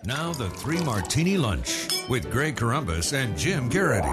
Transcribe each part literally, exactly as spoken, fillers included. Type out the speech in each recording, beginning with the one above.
Now the Three Martini Lunch with Greg Corombos and Jim Garrity.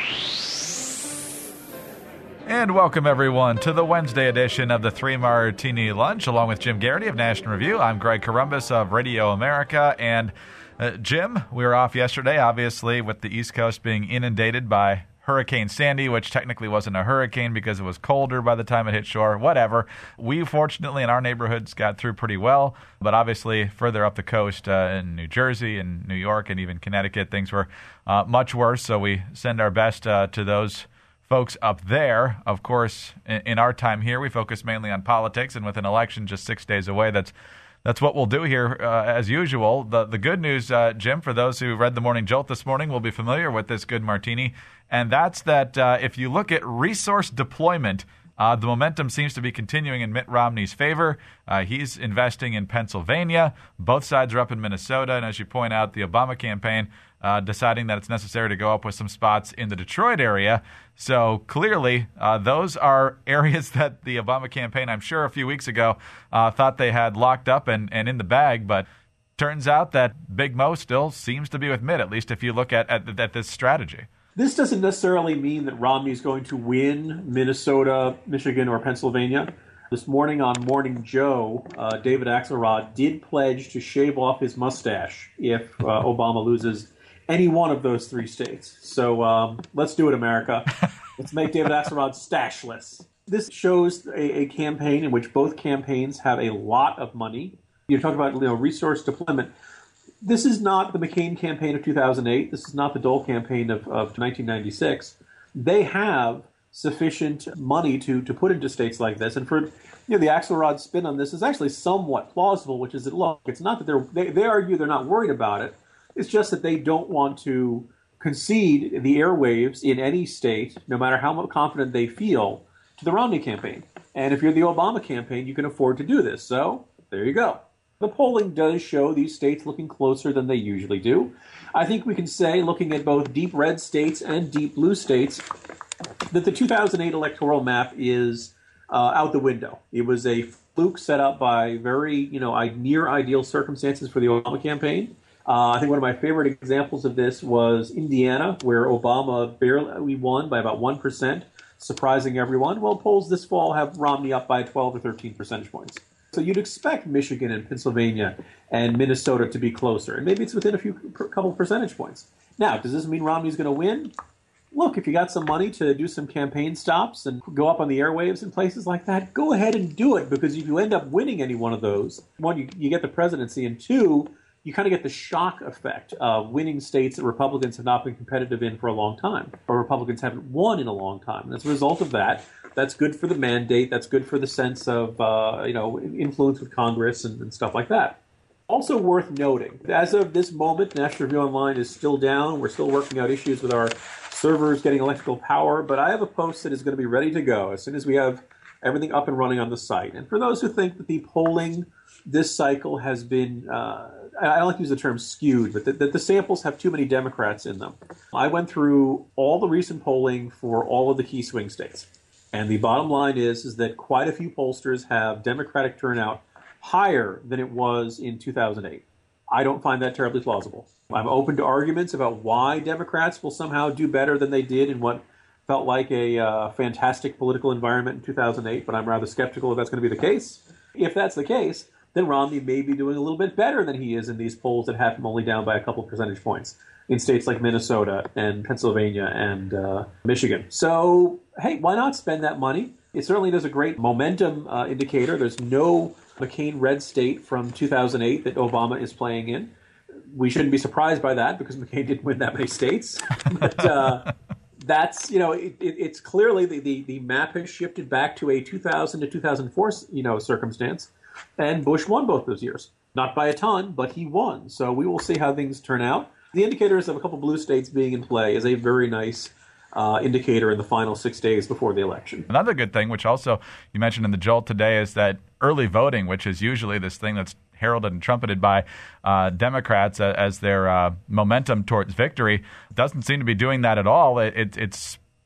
And welcome, everyone, to the Wednesday edition of the Three Martini Lunch, along with Jim Garrity of National Review. I'm Greg Corombos of Radio America. And uh, Jim, we were off yesterday, obviously, with the East Coast being inundated by Hurricane Sandy, which technically wasn't a hurricane because it was colder by the time it hit shore, whatever. We, fortunately, in our neighborhoods got through pretty well, but obviously further up the coast uh, in New Jersey and New York and even Connecticut, things were uh, much worse, so we send our best uh, to those folks up there. Of course, in, in our time here, we focus mainly on politics, and with an election just six days away, that's That's what we'll do here, uh, as usual. The the good news, uh, Jim, for those who read the Morning Jolt this morning, will be familiar with this good martini, and that's that uh, if you look at resource deployment, uh, the momentum seems to be continuing in Mitt Romney's favor. Uh, he's investing in Pennsylvania. Both sides are up in Minnesota, and as you point out, the Obama campaign uh, deciding that it's necessary to go up with some spots in the Detroit area. So clearly, uh, those are areas that the Obama campaign, I'm sure a few weeks ago, uh, thought they had locked up and, and in the bag. But turns out that Big Mo still seems to be with Mitt, at least if you look at, at, at this strategy. This doesn't necessarily mean that Romney is going to win Minnesota, Michigan, or Pennsylvania. This morning on Morning Joe, uh, David Axelrod did pledge to shave off his mustache if uh, Obama loses any one of those three states. So um, let's do it, America. Let's make David Axelrod stashless. This shows a, a campaign in which both campaigns have a lot of money. You talk about you know, resource deployment. This is not the McCain campaign of two thousand eight. This is not the Dole campaign of, of nineteen ninety-six. They have sufficient money to, to put into states like this. And for you know, the Axelrod spin on this is actually somewhat plausible, which is that, look, it's not that they're, they, they argue they're not worried about it. It's just that they don't want to concede the airwaves in any state, no matter how confident they feel, to the Romney campaign. And if you're the Obama campaign, you can afford to do this. So there you go. The polling does show these states looking closer than they usually do. I think we can say, looking at both deep red states and deep blue states, that the two thousand eight electoral map is uh, out the window. It was a fluke set up by very, you know, near ideal circumstances for the Obama campaign. Uh, I think one of my favorite examples of this was Indiana, where Obama barely won by about one percent, surprising everyone. Well, polls this fall have Romney up by twelve or thirteen percentage points. So you'd expect Michigan and Pennsylvania and Minnesota to be closer, and maybe it's within a few per, couple percentage points. Now, does this mean Romney's going to win? Look, if you got some money to do some campaign stops and go up on the airwaves in places like that, go ahead and do it, because if you end up winning any one of those, one, you, you get the presidency, and two, you kind of get the shock effect of winning states that Republicans have not been competitive in for a long time, or Republicans haven't won in a long time. And as a result of that, that's good for the mandate. That's good for the sense of uh, you know influence with Congress and, and stuff like that. Also worth noting, as of this moment, National Review Online is still down. We're still working out issues with our servers getting electrical power, but I have a post that is going to be ready to go as soon as we have everything up and running on the site. And for those who think that the polling this cycle has been, uh, I don't like to use the term skewed, but that the, the samples have too many Democrats in them. I went through all the recent polling for all of the key swing states. And the bottom line is, is that quite a few pollsters have Democratic turnout higher than it was in two thousand eight. I don't find that terribly plausible. I'm open to arguments about why Democrats will somehow do better than they did in what felt like a uh, fantastic political environment in two thousand eight, but I'm rather skeptical if that's going to be the case. If that's the case, then Romney may be doing a little bit better than he is in these polls that have him only down by a couple of percentage points in states like Minnesota and Pennsylvania and uh, Michigan. So, hey, why not spend that money? It certainly does a great momentum uh, indicator. There's no McCain red state from two thousand eight that Obama is playing in. We shouldn't be surprised by that because McCain didn't win that many states. But uh, that's, you know, it, it, it's clearly the, the, the map has shifted back to a two thousand to two thousand four, you know, circumstance. And Bush won both those years. Not by a ton, but he won. So we will see how things turn out. The indicators of a couple blue states being in play is a very nice uh, indicator in the final six days before the election. Another good thing, which also you mentioned in the Jolt today, is that early voting, which is usually this thing that's heralded and trumpeted by uh, Democrats as their uh, momentum towards victory, doesn't seem to be doing that at all. It, it, it's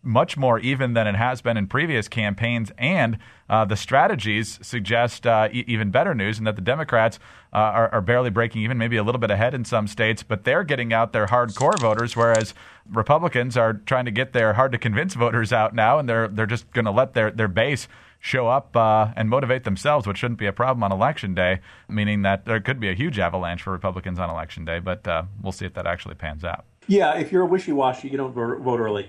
much more even than it has been in previous campaigns, and uh, the strategies suggest uh, e- even better news in that the Democrats uh, are, are barely breaking even, maybe a little bit ahead in some states, but they're getting out their hardcore voters, whereas Republicans are trying to get their hard-to-convince voters out now, and they're they're just going to let their, their base show up uh, and motivate themselves, which shouldn't be a problem on Election Day, meaning that there could be a huge avalanche for Republicans on Election Day, but uh, we'll see if that actually pans out. Yeah, if you're a wishy-washy, you don't vote early.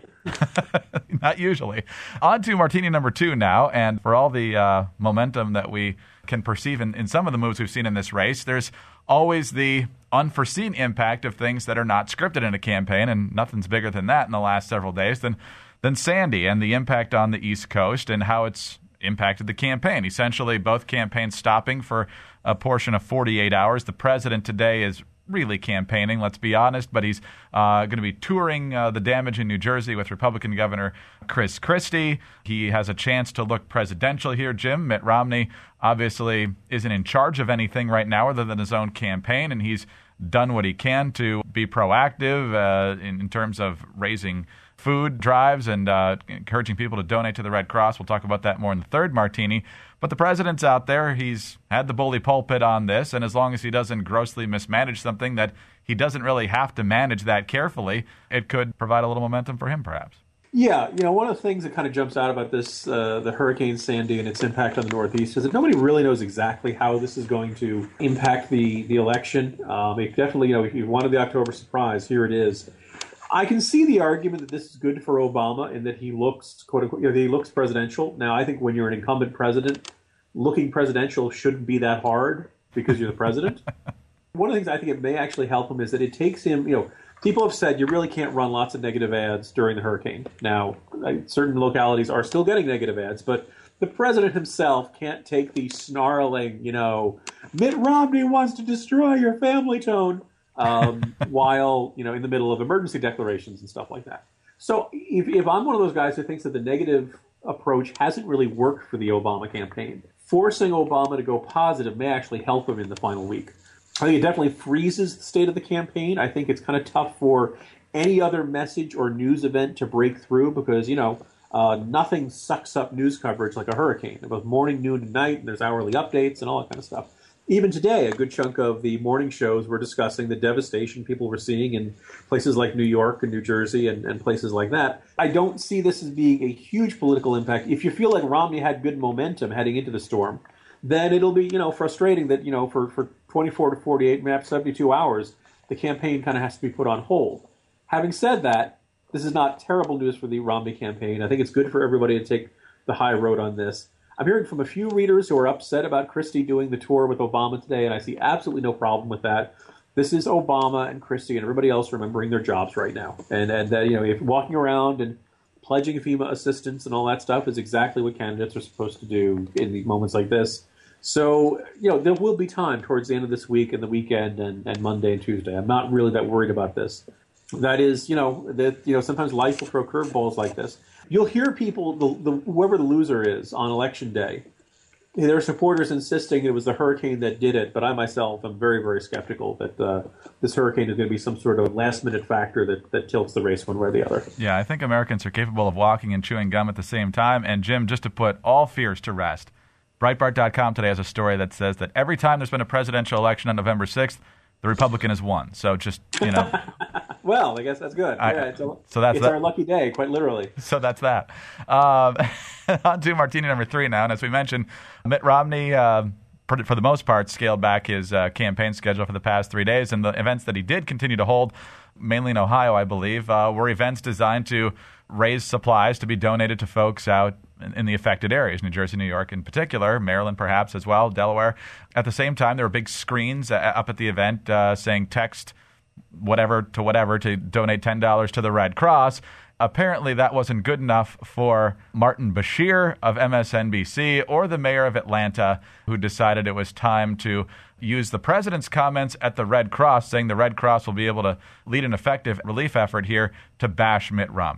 Not usually. On to Martini number two now, and for all the uh, momentum that we can perceive in, in some of the moves we've seen in this race, there's always the unforeseen impact of things that are not scripted in a campaign, and nothing's bigger than that in the last several days than, than Sandy and the impact on the East Coast and how it's impacted the campaign. Essentially, both campaigns stopping for a portion of forty-eight hours. The president today is really campaigning, let's be honest, but he's uh, going to be touring uh, the damage in New Jersey with Republican Governor Chris Christie. He has a chance to look presidential here. Jim, Mitt Romney obviously isn't in charge of anything right now other than his own campaign, and he's done what he can to be proactive uh, in, in terms of raising food drives and uh, encouraging people to donate to the Red Cross. We'll talk about that more in the third Martini. But the president's out there. He's had the bully pulpit on this, and as long as he doesn't grossly mismanage something that he doesn't really have to manage that carefully, it could provide a little momentum for him, perhaps. Yeah, you know, one of the things that kind of jumps out about this, uh, the Hurricane Sandy and its impact on the Northeast, is that nobody really knows exactly how this is going to impact the, the election. Um, it definitely, you know, if you wanted the October surprise, here it is. I can see the argument that this is good for Obama in that he looks, quote unquote, you know, he looks presidential. Now, I think when you're an incumbent president, looking presidential shouldn't be that hard because you're the president. One of the things I think it may actually help him is that it takes him, you know, people have said you really can't run lots of negative ads during the hurricane. Now, certain localities are still getting negative ads, but the president himself can't take the snarling, you know, Mitt Romney wants to destroy your family tone. um, while, you know, in the middle of emergency declarations and stuff like that. So if, if I'm one of those guys who thinks that the negative approach hasn't really worked for the Obama campaign, forcing Obama to go positive may actually help him in the final week. I think it definitely freezes the state of the campaign. I think it's kind of tough for any other message or news event to break through because, you know, uh, nothing sucks up news coverage like a hurricane. Both morning, noon, and night, and there's hourly updates and all that kind of stuff. Even today, a good chunk of the morning shows were discussing the devastation people were seeing in places like New York and New Jersey and, and places like that. I don't see this as being a huge political impact. If you feel like Romney had good momentum heading into the storm, then it'll be, you know, frustrating that, you know, for, for twenty-four to forty-eight, maybe seventy-two hours, the campaign kind of has to be put on hold. Having said that, this is not terrible news for the Romney campaign. I think it's good for everybody to take the high road on this. I'm hearing from a few readers who are upset about Christie doing the tour with Obama today, and I see absolutely no problem with that. This is Obama and Christie and everybody else remembering their jobs right now. And, and that, you know, if walking around and pledging FEMA assistance and all that stuff is exactly what candidates are supposed to do in the moments like this. So, you know, there will be time towards the end of this week and the weekend and, and Monday and Tuesday. I'm not really that worried about this. That is, you know, that, you know, sometimes life will throw curveballs like this. You'll hear people, the, the, whoever the loser is on Election Day, there are supporters insisting it was the hurricane that did it, but I myself am very, very skeptical that uh, this hurricane is going to be some sort of last-minute factor that, that tilts the race one way or the other. Yeah, I think Americans are capable of walking and chewing gum at the same time. And, Jim, just to put all fears to rest, Breitbart dot com today has a story that says that every time there's been a presidential election on November sixth, the Republican has won. So just, you know. Well, I guess that's good. I, yeah, it's a, so that's it's that. our lucky day, quite literally. So that's that. Um, on to Martini number three now. And as we mentioned, Mitt Romney, uh, for, for the most part, scaled back his uh, campaign schedule for the past three days. And the events that he did continue to hold, mainly in Ohio, I believe, uh, were events designed to raise supplies to be donated to folks out in, in the affected areas, New Jersey, New York in particular, Maryland perhaps as well, Delaware. At the same time, there were big screens uh, up at the event uh, saying text whatever to whatever to donate ten dollars to the Red Cross. Apparently, that wasn't good enough for Martin Bashir of M S N B C or the mayor of Atlanta, who decided it was time to use the president's comments at the Red Cross, saying the Red Cross will be able to lead an effective relief effort here, to bash Mitt Romney.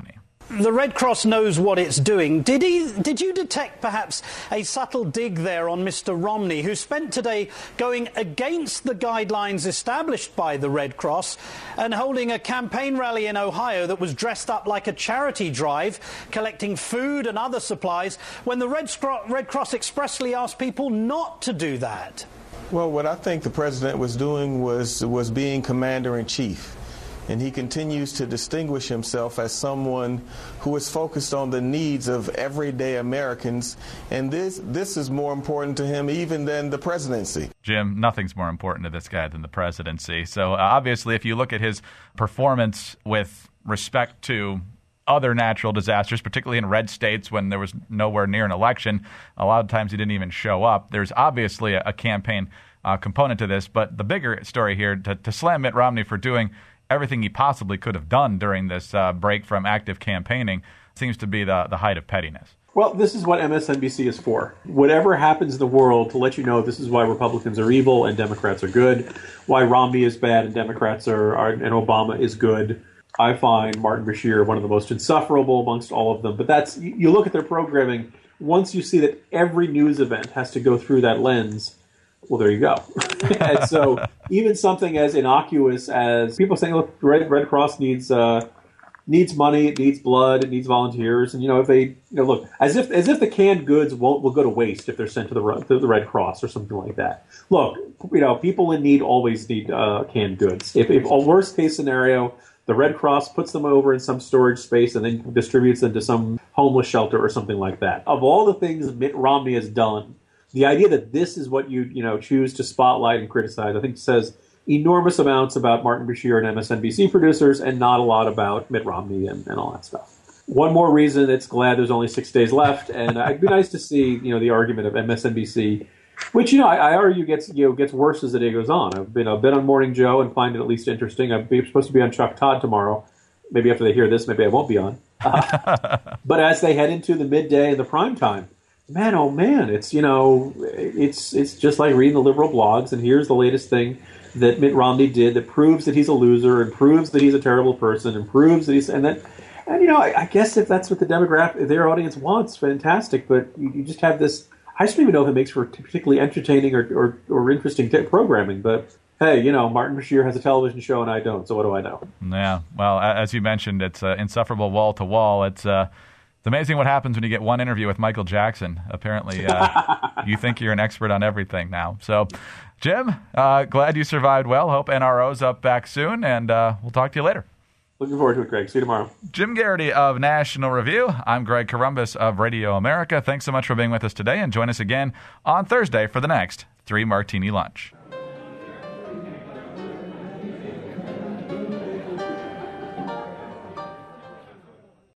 The Red Cross knows what it's doing. Did he? Did you detect perhaps a subtle dig there on Mister Romney, who spent today going against the guidelines established by the Red Cross and holding a campaign rally in Ohio that was dressed up like a charity drive, collecting food and other supplies, when the Red, Scro- Red Cross expressly asked people not to do that? Well, what I think the president was doing was was being commander-in-chief. And he continues to distinguish himself as someone who is focused on the needs of everyday Americans. And this this is more important to him even than the presidency. Jim, nothing's more important to this guy than the presidency. So uh, obviously, if you look at his performance with respect to other natural disasters, particularly in red states when there was nowhere near an election, a lot of times he didn't even show up. There's obviously a, a campaign uh, component to this. But the bigger story here, to, to slam Mitt Romney for doing everything he possibly could have done during this uh, break from active campaigning, seems to be the, the height of pettiness. Well, this is what M S N B C is for. Whatever happens in the world, to let you know this is why Republicans are evil and Democrats are good, why Romney is bad and Democrats are, are and Obama is good. I find Martin Bashir one of the most insufferable amongst all of them. But that's, you look at their programming, once you see that every news event has to go through that lens, well, there you go. And so even something as innocuous as people saying, look, Red, Red Cross needs uh, needs money, it needs blood, it needs volunteers. And, you know, if they, you know, look, as if as if the canned goods won't will go to waste if they're sent to the, to the Red Cross or something like that. Look, you know, people in need always need uh, canned goods. If, if a worst case scenario, the Red Cross puts them over in some storage space and then distributes them to some homeless shelter or something like that. Of all the things Mitt Romney has done, the idea that this is what you you know choose to spotlight and criticize, I think, says enormous amounts about Martin Bashir and M S N B C producers and not a lot about Mitt Romney and, and all that stuff. One more reason it's glad there's only six days left, and it'd be nice to see you know the argument of M S N B C, which you know I, I argue gets you know gets worse as the day goes on. I've been a bit on Morning Joe and find it at least interesting. I'm supposed to be on Chuck Todd tomorrow. Maybe after they hear this, maybe I won't be on. Uh, but as they head into the midday and the prime time, man, oh man, it's, you know, it's it's just like reading the liberal blogs, and here's the latest thing that Mitt Romney did that proves that he's a loser and proves that he's a terrible person and proves that he's, and that, and you know, I, I guess if that's what the demographic, their audience wants, fantastic, but you, you just have this, I just don't even know if it makes for particularly entertaining or, or, or interesting t- programming, but hey, you know, Martin Bashir has a television show and I don't, so what do I know? Yeah, well, as you mentioned, it's uh, insufferable wall to wall. It's, uh, It's amazing what happens when you get one interview with Michael Jackson. Apparently, uh, you think you're an expert on everything now. So, Jim, uh, glad you survived well. Hope N R O's up back soon, and uh, we'll talk to you later. Looking forward to it, Greg. See you tomorrow. Jim Garrity of National Review. I'm Greg Corombos of Radio America. Thanks so much for being with us today, and join us again on Thursday for the next Three Martini Lunch.